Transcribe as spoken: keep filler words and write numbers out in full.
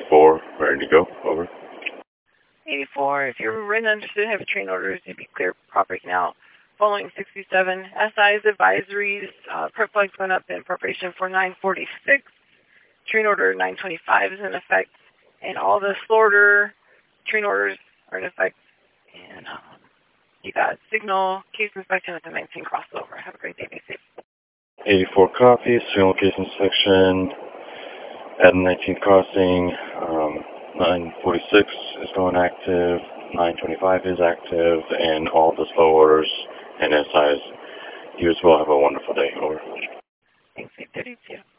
eighty-four, ready to go. Over. eighty-four, if you're written understood, have train orders to be clear property now. Following sixty-seven, S I's advisories, uh, prep flags went up in preparation for nine forty-six. Train order nine twenty-five is in effect, and all the slow order train orders are in effect. And um, you got signal case inspection at the nineteen crossover. Have a great day. Be safe. eighty-four copy, signal case inspection at the nineteenth crossing. Um, nine forty-six is going active, nine twenty-five is active, and all the slow orders and S Is. You as well have a wonderful day. Over. Thanks, eight thirty-two.